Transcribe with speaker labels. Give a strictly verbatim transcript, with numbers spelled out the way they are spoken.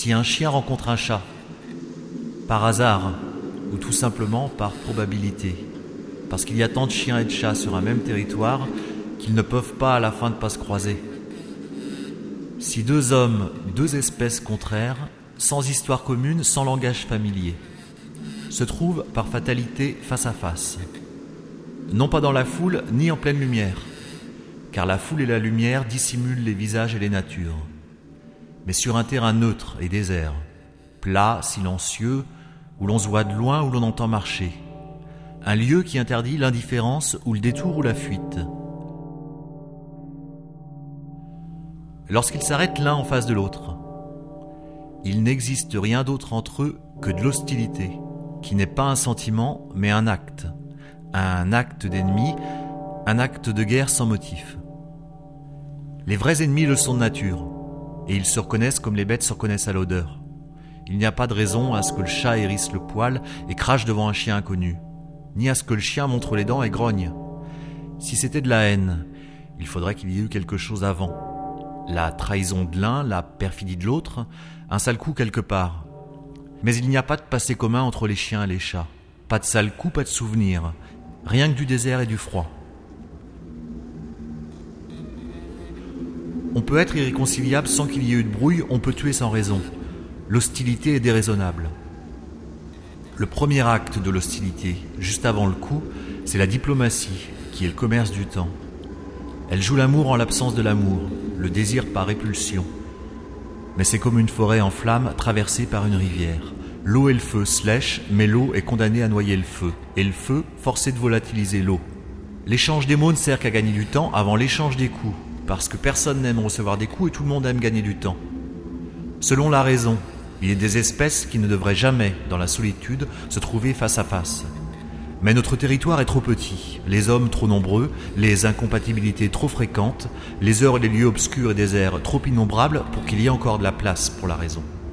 Speaker 1: si un chien rencontre un chat, par hasard ou tout simplement par probabilité, parce qu'il y a tant de chiens et de chats sur un même territoire qu'ils ne peuvent pas à la fin de pas se croiser. Si deux hommes, deux espèces contraires, sans histoire commune, sans langage familier, se trouvent par fatalité face à face, non pas dans la foule ni en pleine lumière, car la foule et la lumière dissimulent les visages et les natures, mais sur un terrain neutre et désert, plat, silencieux, où l'on se voit de loin, où l'on entend marcher, un lieu qui interdit l'indifférence ou le détour ou la fuite. Lorsqu'ils s'arrêtent l'un en face de l'autre, il n'existe rien d'autre entre eux que de l'hostilité, qui n'est pas un sentiment, mais un acte, un acte d'ennemi, un acte de guerre sans motif. Les vrais ennemis le sont de nature, et ils se reconnaissent comme les bêtes se reconnaissent à l'odeur. Il n'y a pas de raison à ce que le chat hérisse le poil et crache devant un chien inconnu, ni à ce que le chien montre les dents et grogne. Si c'était de la haine, il faudrait qu'il y ait eu quelque chose avant. La trahison de l'un, la perfidie de l'autre, un sale coup quelque part. Mais il n'y a pas de passé commun entre les chiens et les chats. Pas de sale coup, pas de souvenir. Rien que du désert et du froid. On peut être irréconciliable sans qu'il y ait eu de brouille, on peut tuer sans raison. L'hostilité est déraisonnable. Le premier acte de l'hostilité, juste avant le coup, c'est la diplomatie, qui est le commerce du temps. Elle joue l'amour en l'absence de l'amour, le désir par répulsion. Mais c'est comme une forêt en flammes traversée par une rivière. L'eau et le feu se lèchent, mais l'eau est condamnée à noyer le feu, et le feu forcé de volatiliser l'eau. L'échange des mots ne sert qu'à gagner du temps avant l'échange des coups, parce que personne n'aime recevoir des coups et tout le monde aime gagner du temps. Selon la raison, il y a des espèces qui ne devraient jamais, dans la solitude, se trouver face à face. Mais notre territoire est trop petit, les hommes trop nombreux, les incompatibilités trop fréquentes, les heures et les lieux obscurs et déserts trop innombrables pour qu'il y ait encore de la place pour la raison.